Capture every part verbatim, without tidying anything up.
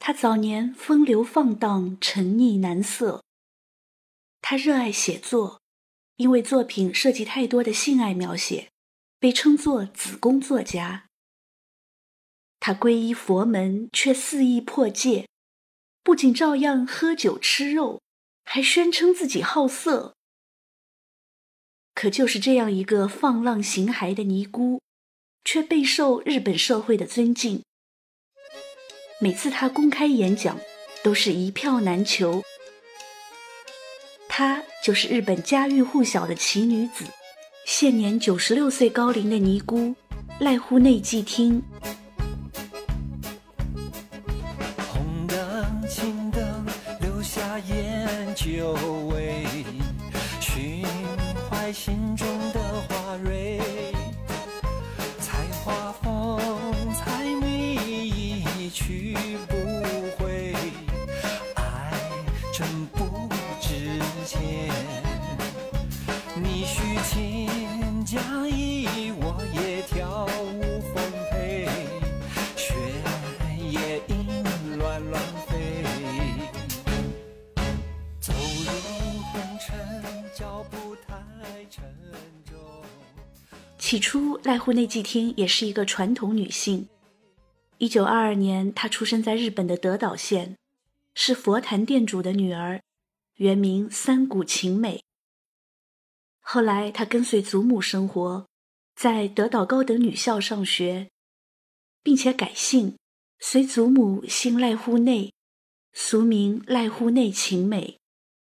她早年风流放荡，沉溺男色。她热爱写作，因为作品涉及太多的性爱描写，被称作子宫作家。她皈依佛门，却肆意破戒，不仅照样喝酒吃肉，还宣称自己好色。可就是这样一个放浪形骸的尼姑，却备受日本社会的尊敬。每次她公开演讲，都是一票难求。她就是日本家喻户晓的奇女子，现年九十六岁高龄的尼姑濑户内纪听。 红灯青灯留下烟酒味，寻怀心中的花蕊，采花风采蜜一去不回，爱真不值钱。你许情假意，我也跳舞奉陪，雪也因乱乱飞，走入红尘，脚步太沉重。 起初，濑户内纪听也是一个传统女性。一九二二年，她出生在日本的德岛县，是佛坛店主的女儿，原名三谷晴美。后来，她跟随祖母生活，在德岛高等女校上学，并且改姓，随祖母姓濑户内，俗名濑户内晴美。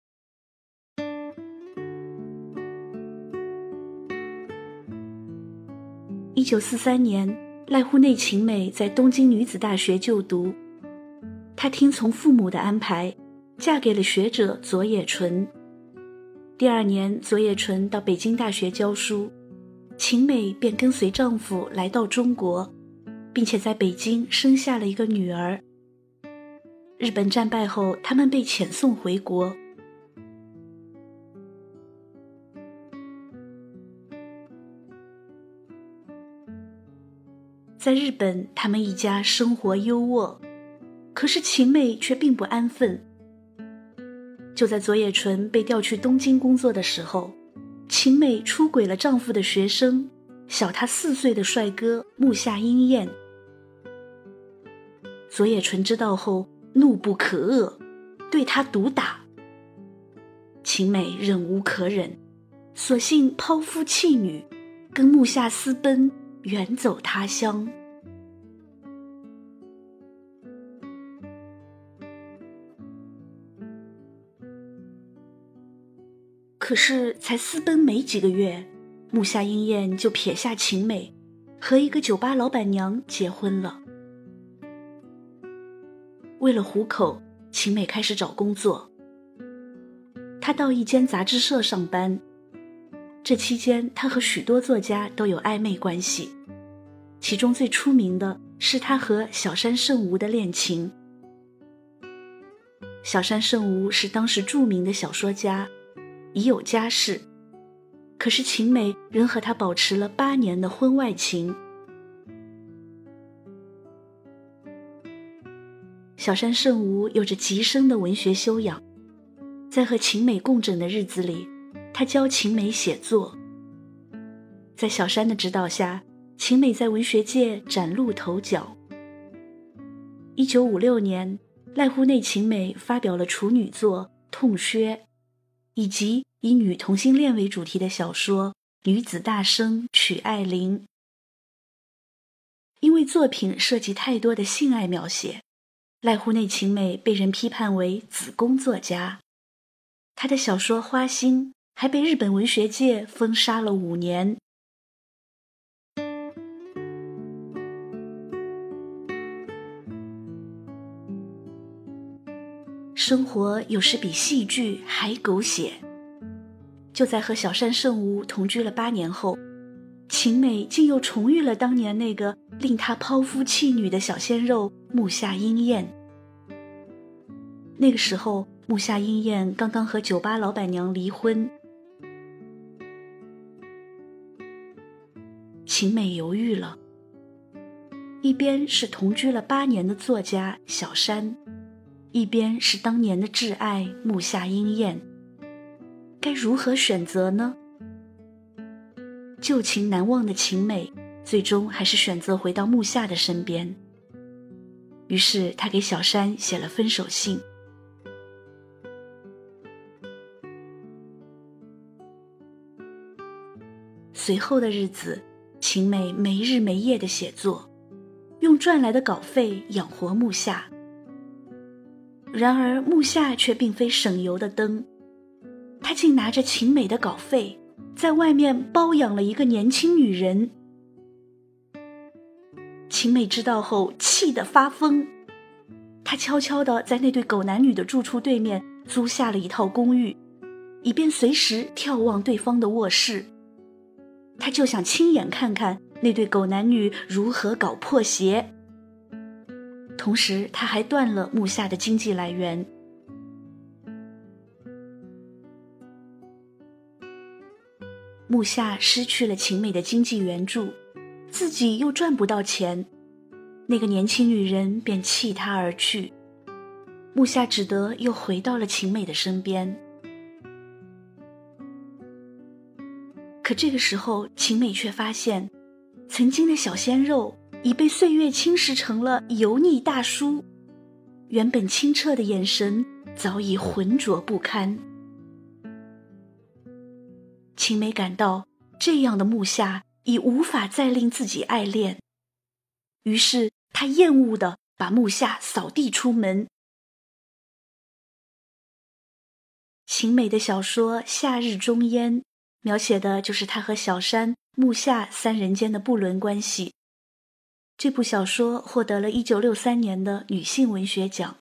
一九四三年，濑户内晴美在东京女子大学就读，她听从父母的安排，嫁给了学者佐野纯。第二年，佐野纯到北京大学教书，晴美便跟随丈夫来到中国，并且在北京生下了一个女儿。日本战败后，他们被遣送回国。在日本，他们一家生活优渥，可是晴美却并不安分。就在佐野纯被调去东京工作的时候，晴美出轨了丈夫的学生，小她四岁的帅哥木下英彦。佐野纯知道后怒不可遏，对他毒打。晴美忍无可忍，索性抛夫弃女，跟木下私奔，远走他乡。可是才私奔没几个月，木下英彦就撇下晴美，和一个酒吧老板娘结婚了。为了糊口，晴美开始找工作。她到一间杂志社上班，这期间她和许多作家都有暧昧关系，其中最出名的是她和小山胜吾的恋情。小山胜吾是当时著名的小说家，已有家室，可是晴美仍和他保持了八年的婚外情。小山胜吾有着极深的文学修养，在和晴美共枕的日子里，他教晴美写作。在小山的指导下，晴美在文学界崭露头角。一九五六年，濑户内晴美发表了处女作《痛靴》，以及以女同性恋为主题的小说《女子大生曲爱玲》。因为作品涉及太多的性爱描写，濑户内晴美被人批判为子宫作家。她的小说《花心》还被日本文学界封杀了五年。生活有时比戏剧还狗血。就在和小山胜吾同居了八年后，晴美竟又重遇了当年那个令她抛夫弃女的小鲜肉木下英彦。那个时候，木下英彦刚刚和酒吧老板娘离婚。晴美犹豫了， 一边是同居了八年的作家小山，一边是当年的挚爱木下英彦，该如何选择呢？旧情难忘的晴美最终还是选择回到木下的身边，于是她给小山写了分手信。随后的日子，晴美没日没夜地写作，用赚来的稿费养活木下。然而木下却并非省油的灯，他竟拿着晴美的稿费在外面包养了一个年轻女人。晴美知道后气得发疯，她悄悄地在那对狗男女的住处对面租下了一套公寓，以便随时眺望对方的卧室。她就想亲眼看看那对狗男女如何搞破鞋。同时她还断了木下的经济来源。木下失去了晴美的经济援助，自己又赚不到钱，那个年轻女人便弃他而去。木下只得又回到了晴美的身边。可这个时候，晴美却发现，曾经的小鲜肉已被岁月侵蚀成了油腻大叔，原本清澈的眼神早已浑浊不堪。晴美感到这样的木下已无法再令自己爱恋，于是她厌恶地把木下扫地出门。晴美的小说《夏日中烟》描写的就是她和小山、木下三人间的不伦关系。这部小说获得了一九六三年的女性文学奖。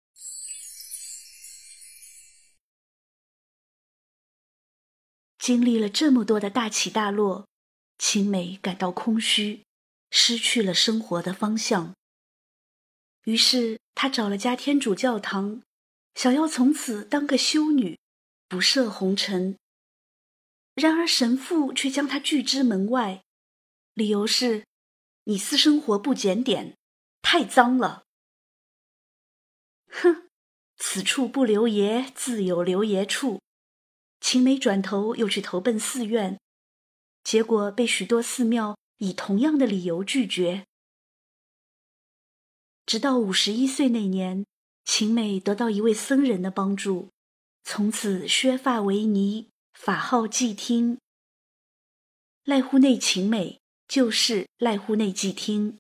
经历了这么多的大起大落，晴美感到空虚，失去了生活的方向。于是她找了家天主教堂，想要从此当个修女，不涉红尘。然而神父却将她拒之门外，理由是你私生活不检点，太脏了。哼，此处不留爷，自有留爷处。晴美转头又去投奔寺院，结果被许多寺庙以同样的理由拒绝。直到五十一岁那年，晴美得到一位僧人的帮助，从此削发为尼，法号寂听。濑户内晴美就是濑户内寂听。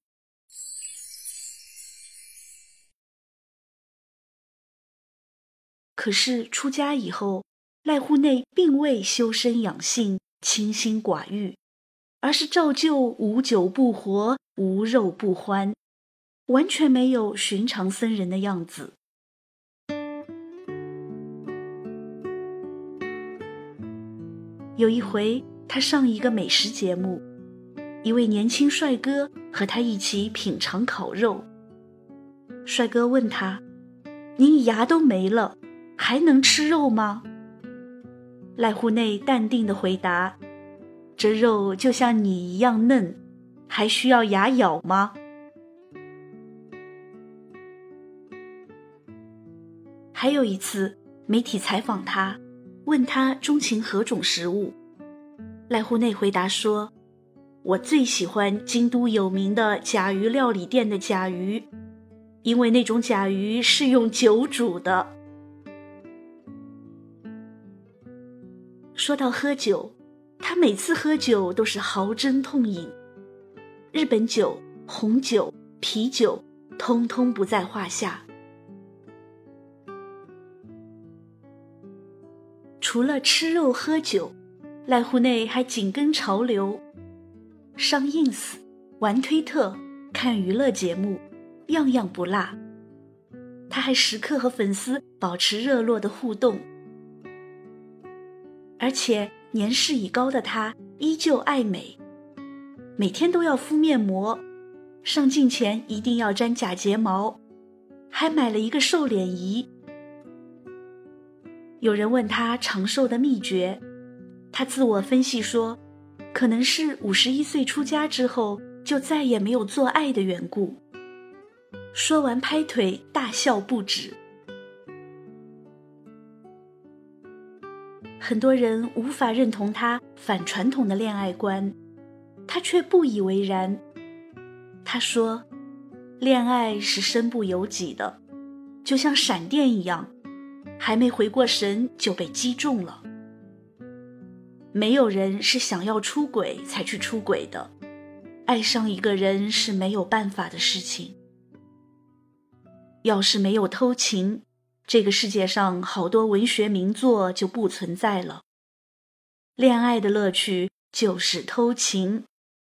可是出家以后，濑户内并未修身养性，清心寡欲，而是照旧无酒不活，无肉不欢，完全没有寻常僧人的样子。有一回，他上一个美食节目，一位年轻帅哥和他一起品尝烤肉。帅哥问他：“您牙都没了，还能吃肉吗？”濑户内淡定地回答：“这肉就像你一样嫩，还需要牙咬吗？”还有一次，媒体采访他，问他钟情何种食物。濑户内回答说：“我最喜欢京都有名的甲鱼料理店的甲鱼，因为那种甲鱼是用酒煮的。”说到喝酒，他每次喝酒都是豪斟痛饮，日本酒、红酒、啤酒通通不在话下。除了吃肉喝酒，濑户内还紧跟潮流，上 ins、玩推特、看娱乐节目，样样不落。他还时刻和粉丝保持热络的互动。而且年事已高的他依旧爱美，每天都要敷面膜，上镜前一定要粘假睫毛，还买了一个瘦脸仪。有人问他长寿的秘诀，他自我分析说，可能是五十一岁出家之后就再也没有做爱的缘故。说完拍腿大笑不止。很多人无法认同他反传统的恋爱观，他却不以为然。他说，恋爱是身不由己的，就像闪电一样，还没回过神就被击中了。没有人是想要出轨才去出轨的，爱上一个人是没有办法的事情。要是没有偷情，这个世界上好多文学名作就不存在了。恋爱的乐趣就是偷情。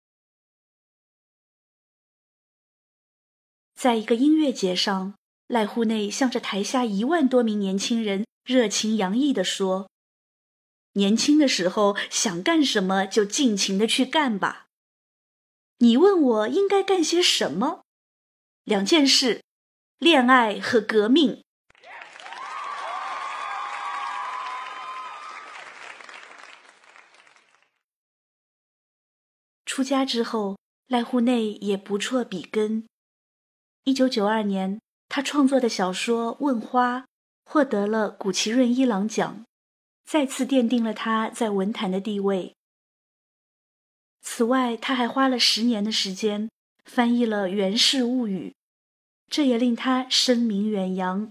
在一个音乐节上，濑户内向着台下一万多名年轻人热情洋溢地说，年轻的时候想干什么就尽情地去干吧。你问我应该干些什么？两件事，恋爱和革命。出家之后，濑户内也不辍笔耕。一九九二年，他创作的小说《问花》获得了谷崎润一郎奖，再次奠定了他在文坛的地位。此外，他还花了十年的时间翻译了《源氏物语》，这也令他声名远扬。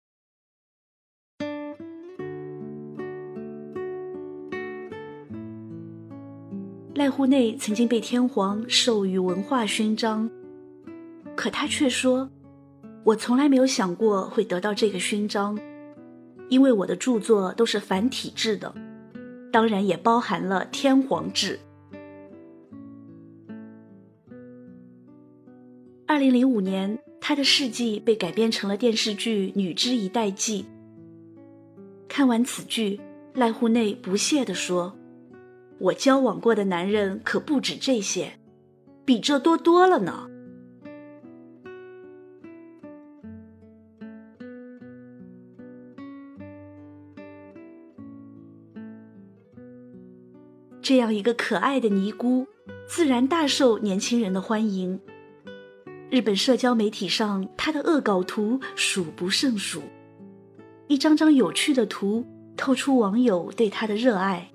濑户内曾经被天皇授予文化勋章，可他却说，我从来没有想过会得到这个勋章，因为我的著作都是繁体制的，当然也包含了天皇制。二零零五年，他的事迹被改编成了电视剧《女之一代记》。看完此剧，濑户内不屑地说，我交往过的男人可不止这些，比这多多了呢。这样一个可爱的尼姑，自然大受年轻人的欢迎。日本社交媒体上，她的恶搞图数不胜数，一张张有趣的图透出网友对她的热爱。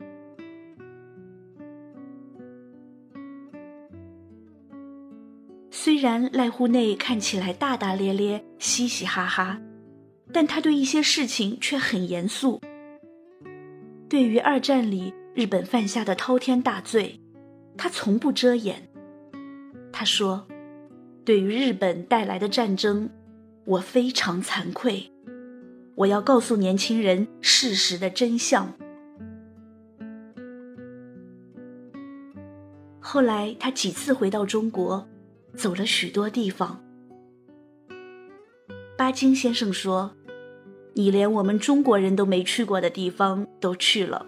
虽然濑户内看起来大大咧咧、嘻嘻哈哈，但他对一些事情却很严肃。对于二战里日本犯下的滔天大罪，他从不遮掩。他说，对于日本带来的战争，我非常惭愧，我要告诉年轻人事实的真相。后来他几次回到中国，走了许多地方。巴金先生说，你连我们中国人都没去过的地方都去了。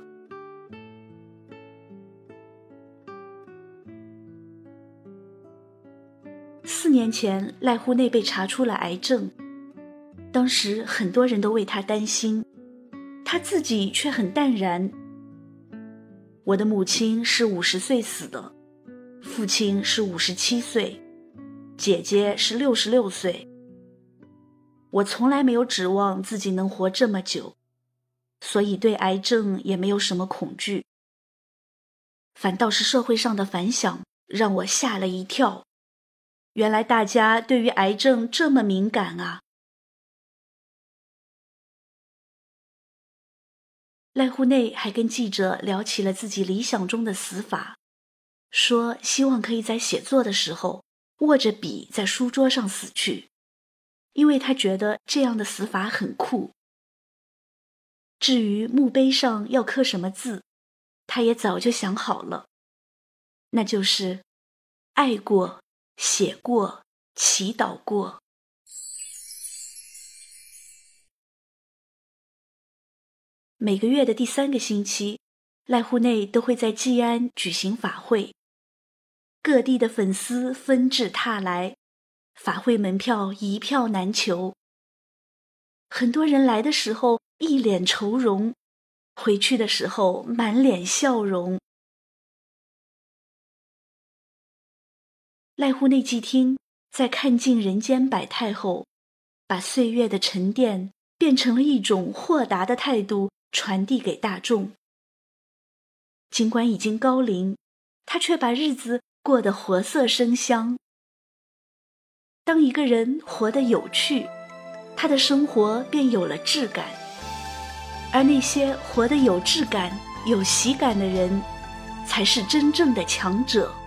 四年前，濑户内被查出了癌症，当时很多人都为他担心，他自己却很淡然。我的母亲是五十岁死的，父亲是五十七岁，姐姐是六十六岁。我从来没有指望自己能活这么久，所以对癌症也没有什么恐惧。反倒是社会上的反响让我吓了一跳，原来大家对于癌症这么敏感啊。濑户内还跟记者聊起了自己理想中的死法，说希望可以在写作的时候握着笔在书桌上死去，因为他觉得这样的死法很酷。至于墓碑上要刻什么字，他也早就想好了，那就是爱过、写过、祈祷过。每个月的第三个星期，濑户内都会在基安举行法会，各地的粉丝纷至沓来，法会门票一票难求。很多人来的时候一脸愁容，回去的时候满脸笑容。 濑户内寂听在看尽人间百态后，把岁月的沉淀变成了一种豁达的态度传递给大众。尽管已经高龄，他却把日子过得活色生香。当一个人活得有趣，他的生活便有了质感，而那些活得有质感、有喜感的人，才是真正的强者。